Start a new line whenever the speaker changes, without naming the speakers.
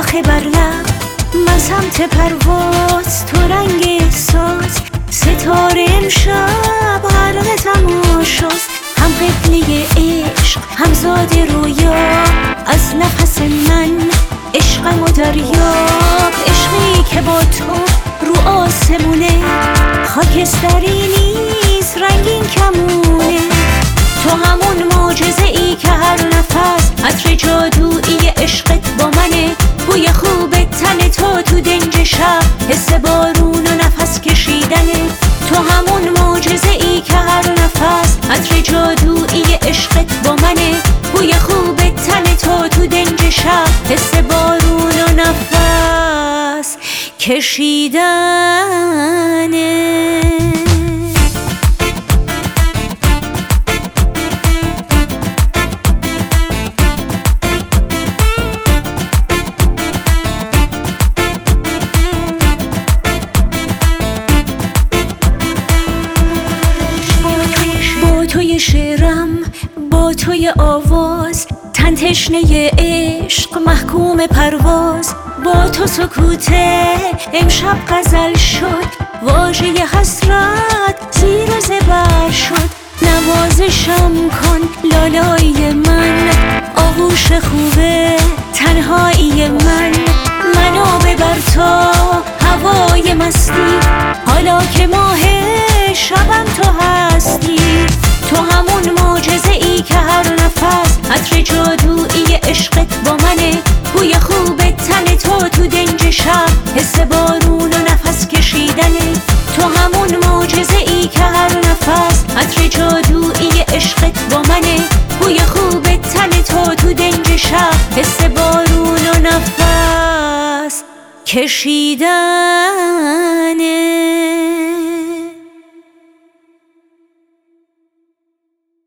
شاخه بر لب من سمت پرواز، تو رنگ احساس ستاره امشب غرق تماشاست. هم قبله عشق همزاد رویا، از نفس من عشقم و دریاب. عشقی که با تو رو آسمونه، خاکستری نیست رنگین کمونه. تو همون معجزه ای که هر نفس عطر جادویی عشقت با منه. بوی خوب تن تو دنج شب، حس بارون و نفس کشیدنه. تو همون معجزه ای که هر نفس عطر جادویی عشقت با منه. بوی خوب تن تو دنج شب، حس بارون و نفس کشیدنه. توی شعرم با توی آواز، تن تشنه عشق محکوم پرواز. با تو سکوته امشب غزل شد، واژه حسرت زیر و زبر شد. نوازشم کن لالای من، آغوش خوبه تنهایی من. منو ببر تا هوای مستی، حالا که ماه شبم تو هستی. تو همون معجزه ای که هر نفس عطر جادویی عشقت با منه. بوی خوب تن تو دنج شب، حس بارون و نفس کشیدنه. تو همون معجزه ای که هر نفس عطر جادویی عشقت با منه. بوی خوب تن تو دنج شب، حس بارون و نفس کشیدنه.